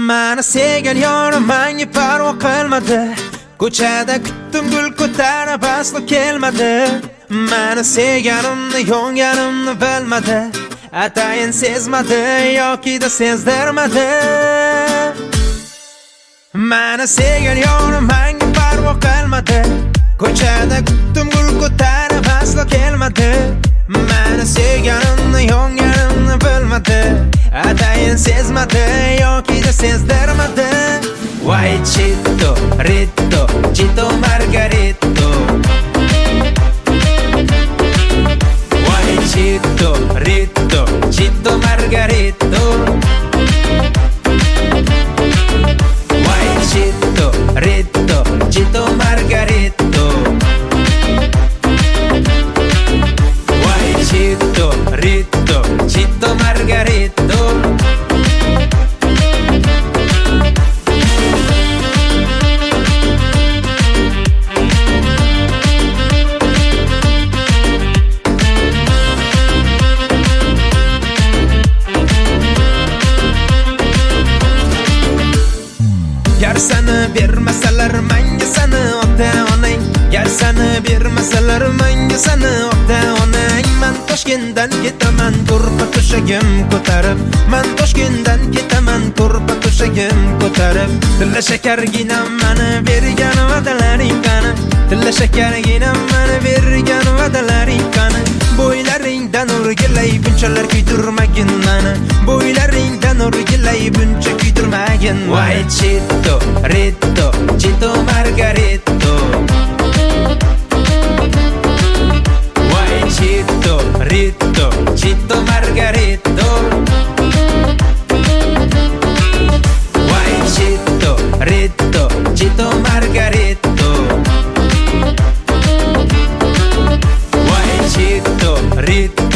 Mani sevgan yorim menga parvo qilmadi. Ko'chada kutdim gul ko'tarib aslo kelmadi. Mani sevganimni yonganimni bilmadi. Atayin sezmadi yoki da sezdirmadi. Mani sevgan yorim menga parvo qilmadi. Ko'chada kutdim gul ko'tarib aslo kelmadi. Mani sevganimni yonganimni bilmadi. Atayin sezmadi yoki da sezdirmadi. Why Chito, Rito, Chito Margarito. Why Chito, Rito, Chito Margarito. Why Chito, Rito, Chito Margarito. Why Chito, Rito, Chito Margarito. Yarsani bermasalar menga seni ota-onang. Yarsani bermasalar menga seni ota-onang. Men Toshkentdan ketaman ko'rpa to'shagim ko'tarib. Men Toshkentdan ketaman ko'rpa to'shagim ko'tarib. Tilla shakargina meni bergan va'dalaring qani. Tilla shakargina meni bergan va'dalaring qani. Bo'ylaringdan o'rgilay bunchalar kuydirmagin meni. Bo'ylaringdan o'rgilay buncha kuydirmagin. Why Chito, Rito, Chito Margarito. Why Chito, Rito, Chito Margarito. Why Chito, Rito, Chito Margarito. Why Chito, Rito.